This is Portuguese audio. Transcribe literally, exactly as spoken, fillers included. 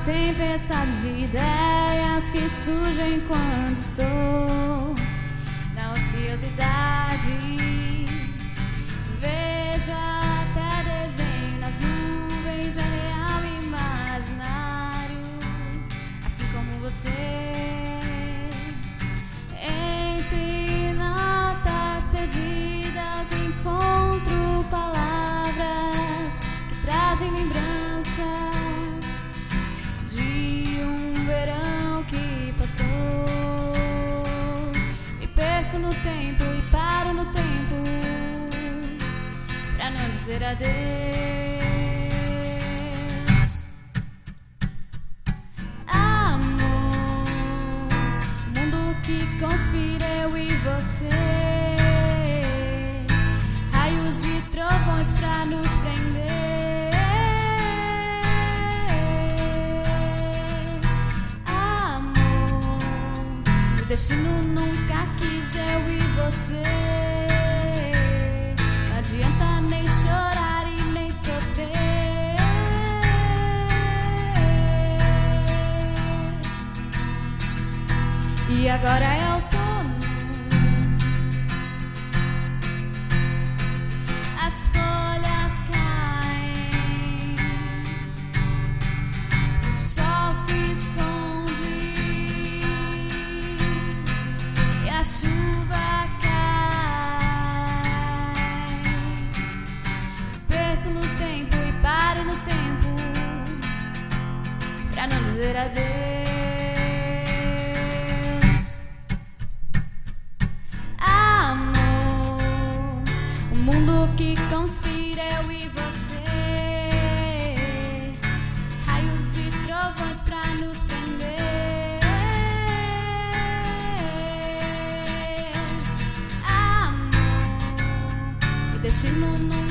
tempestade de ideias que surgem quando estou na ociosidade. Vejo até desenho nas nuvens, é real e imaginário, assim como você. Entre notas perdidas encontro palavras que trazem lembranças de um verão que passou. Me perco no tempo e paro no tempo pra não dizer adeus. Amor, mundo que conspira eu e você, raios e trovões pra nos prender. Amor, o destino nunca quis eu e você. Não adianta nem chorar e nem sofrer. E agora é outono, as folhas caem, o sol se esconde e a chuva cai. Perco no tempo e paro no tempo pra não dizer adeus. Mundo que conspira eu e você, raios e trovões pra nos prender. Amor, o destino não